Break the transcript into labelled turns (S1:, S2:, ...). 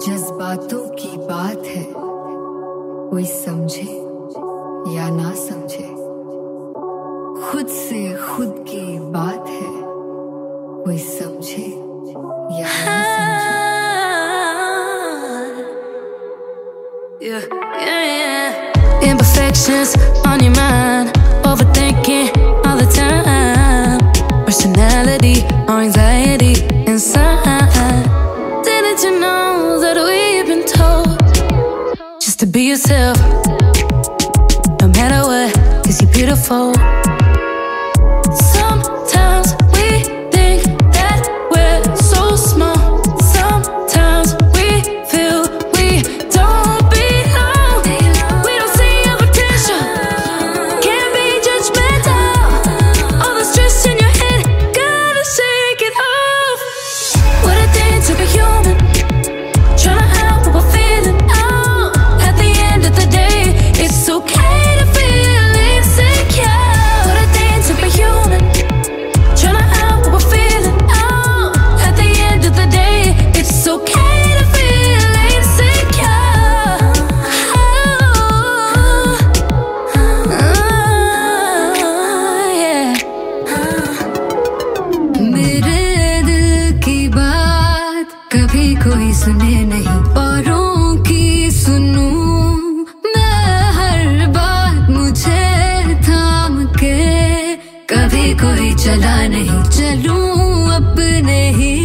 S1: जज्बातों की बात है, कोई समझे या ना समझे। खुद से खुद की बात है, कोई समझे या ना समझे।
S2: Imperfections on your mind, overthinking all the time. Personality or anxiety inside. Didn't you know that we've been told just to be yourself, no matter what, 'cause you're beautiful. Sometimes we think that we're so small. Sometimes we feel we don't belong. We don't see our potential, can't be judgmental. All the stress in your head, gotta shake it off. What a thing to be human, tryna hide what we're feeling. Oh, at the end of the day, it's okay to feel insecure. What a thing to be human, tryna hide what we're feeling. Oh, at the end of the day, it's okay to feel insecure. Yeah.
S1: मेरे दिल की बात कभी कोई सुने नहीं, औरों की सुनूं मैं हर बात मुझे थाम के। कभी कोई चला नहीं, चलूं अपने ही